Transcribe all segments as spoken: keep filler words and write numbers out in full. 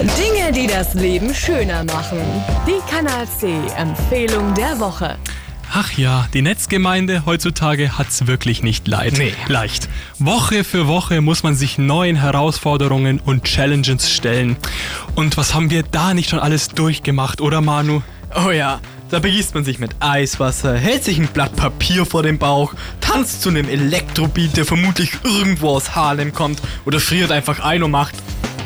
Dinge, die das Leben schöner machen. Die Kanal C Empfehlung der Woche. Ach ja, die Netzgemeinde heutzutage hat's wirklich nicht leid. Nee. leicht. Woche für Woche muss man sich neuen Herausforderungen und Challenges stellen. Und was haben wir da nicht schon alles durchgemacht, oder Manu? Oh ja, da begießt man sich mit Eiswasser, hält sich ein Blatt Papier vor den Bauch, tanzt zu einem Elektrobeat, der vermutlich irgendwo aus Harlem kommt, oder friert einfach ein und macht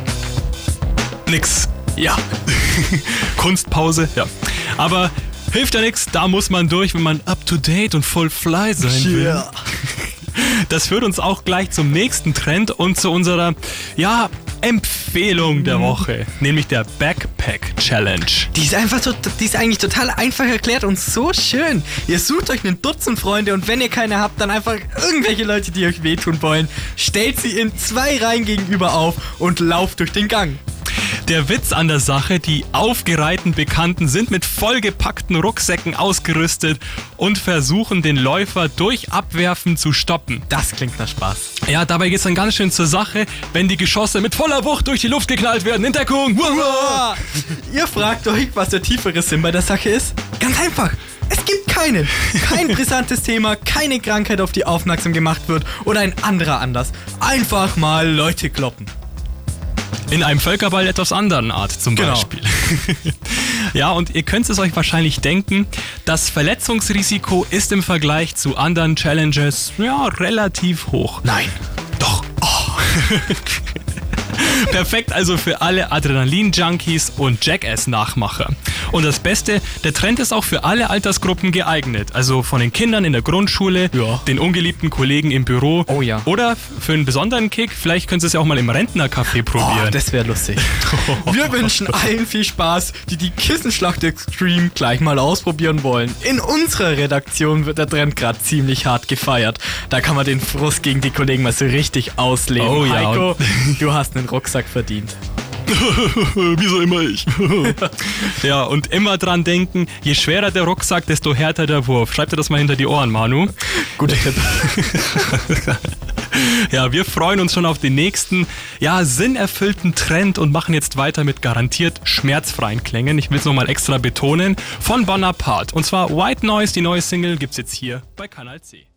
Nix. ja. Kunstpause, ja. Aber hilft ja nichts, da muss man durch, wenn man up-to-date und voll fly sein will. Yeah. Das führt uns auch gleich zum nächsten Trend und zu unserer, ja, Empfehlung der Woche, nämlich der Backpack Challenge. Die ist einfach so, die ist eigentlich total einfach erklärt und so schön. Ihr sucht euch ein Dutzend Freunde und wenn ihr keine habt, dann einfach irgendwelche Leute, die euch wehtun wollen, stellt sie in zwei Reihen gegenüber auf und lauft durch den Gang. Der Witz an der Sache, die aufgereihten Bekannten sind mit vollgepackten Rucksäcken ausgerüstet und versuchen, den Läufer durch Abwerfen zu stoppen. Das klingt nach Spaß. Ja, dabei geht's dann ganz schön zur Sache, wenn die Geschosse mit voller Wucht durch die Luft geknallt werden. In Deckung! Ah, ihr fragt euch, was der tiefere Sinn bei der Sache ist? Ganz einfach. Es gibt keinen. Kein brisantes Thema, keine Krankheit, auf die aufmerksam gemacht wird oder ein anderer Anlass. Einfach mal Leute kloppen. In einem Völkerball etwas anderen Art zum Genau. Beispiel. Ja, und ihr könnt es euch wahrscheinlich denken, das Verletzungsrisiko ist im Vergleich zu anderen Challenges ja relativ hoch. Nein. Doch. Oh. Perfekt also für alle Adrenalin-Junkies und Jackass-Nachmacher. Und das Beste, der Trend ist auch für alle Altersgruppen geeignet. Also von den Kindern in der Grundschule, Ja. den ungeliebten Kollegen im Büro. Oh ja. Oder für einen besonderen Kick, vielleicht könnt ihr es ja auch mal im Rentnercafé probieren. Oh, das wäre lustig. Wir wünschen allen viel Spaß, die die Kissenschlacht Extreme gleich mal ausprobieren wollen. In unserer Redaktion wird der Trend gerade ziemlich hart gefeiert. Da kann man den Frust gegen die Kollegen mal so richtig ausleben. Oh ja. Heiko, du hast einen Rucksack verdient. Wieso immer ich? Ja, und immer dran denken, je schwerer der Rucksack, desto härter der Wurf. Schreib dir das mal hinter die Ohren, Manu. Guter Tipp. Ja, wir freuen uns schon auf den nächsten, ja, sinnerfüllten Trend und machen jetzt weiter mit garantiert schmerzfreien Klängen. Ich will es nochmal extra betonen. Von Bonaparte. Und zwar White Noise, die neue Single, gibt's jetzt hier bei Kanal C.